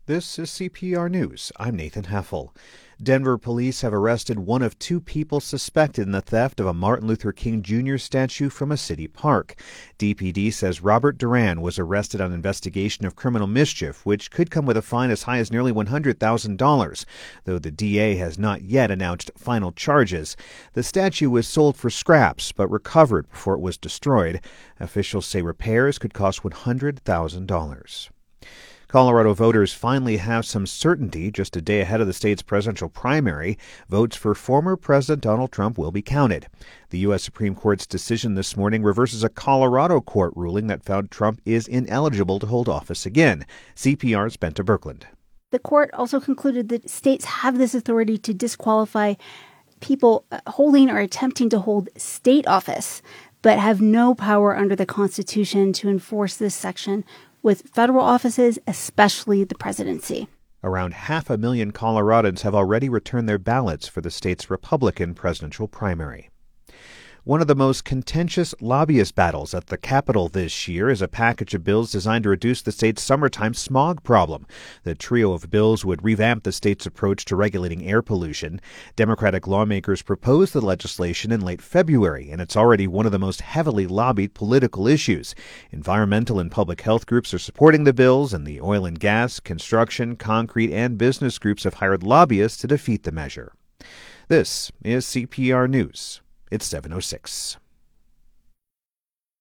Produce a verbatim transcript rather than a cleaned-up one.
This is C P R News. I'm Nathan Heffel. Denver police have arrested one of two people suspected in the theft of a Martin Luther King Junior statue from a city park. D P D says Robert Duran was arrested on investigation of criminal mischief, which could come with a fine as high as nearly one hundred thousand dollars, though the D A has not yet announced final charges. The statue was sold for scraps, but recovered before it was destroyed. Officials say repairs could cost one hundred thousand dollars. Colorado voters finally have some certainty just a day ahead of the state's presidential primary. Votes for former President Donald Trump will be counted. The U S Supreme Court's decision this morning reverses a Colorado court ruling that found Trump is ineligible to hold office again. C P R's Benta Birkeland. The court also concluded that states have this authority to disqualify people holding or attempting to hold state office, but have no power under the Constitution to enforce this section with federal offices, especially the presidency. Around half a million Coloradans have already returned their ballots for the state's Republican presidential primary. One of the most contentious lobbyist battles at the Capitol this year is a package of bills designed to reduce the state's summertime smog problem. The trio of bills would revamp the state's approach to regulating air pollution. Democratic lawmakers proposed the legislation in late February, and it's already one of the most heavily lobbied political issues. Environmental and public health groups are supporting the bills, and the oil and gas, construction, concrete, and business groups have hired lobbyists to defeat the measure. This is C P R News. It's seven oh six.